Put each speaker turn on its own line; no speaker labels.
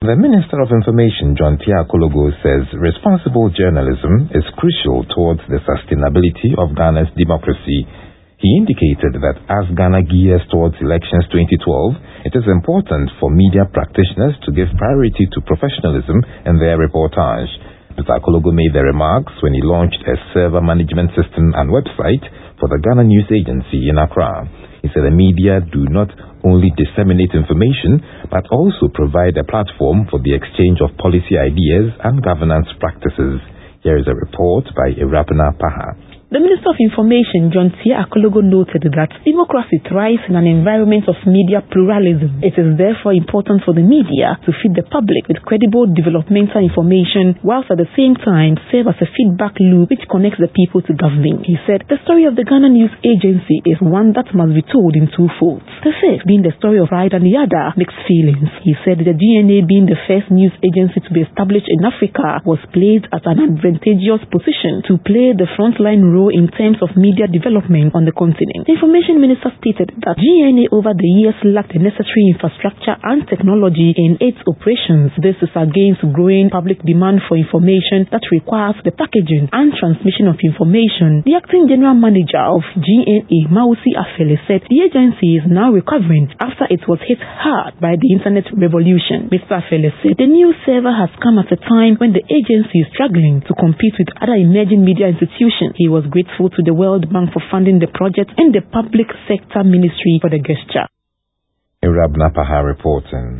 The Minister of Information, John Akologo, says responsible journalism is crucial towards the sustainability of Ghana's democracy. He indicated that as Ghana gears towards elections 2012, it is important for media practitioners to give priority to professionalism in their reportage. Mr. Akologo made the remarks when he launched a server management system and website for the Ghana News Agency in Accra. He said the media do not only disseminate information, but also provide a platform for the exchange of policy ideas and governance practices. Here is a report by Irabna Paha.
The Minister of Information, John Akologo, noted that democracy thrives in an environment of media pluralism. It is therefore important for the media to feed the public with credible developmental information, whilst at the same time serve as a feedback loop which connects the people to government. He said the story of the Ghana News Agency is one that must be told in two folds. The first being the story of pride and the other mixed feelings. He said the GNA, being the first news agency to be established in Africa, was placed at an advantageous position to play the frontline role in terms of media development on the continent. The Information Minister stated that GNA over the years lacked the necessary infrastructure and technology in its operations. This is against growing public demand for information that requires the packaging and transmission of information. The acting general manager of GNA, Mausi Afele, said the agency is now recovering after it was hit hard by the internet revolution. Mr. Afele said the new server has come at a time when the agency is struggling to compete with other emerging media institutions. He was grateful to the World Bank for funding the project and the Public Sector Ministry for the gesture.
Irabna Paha reporting.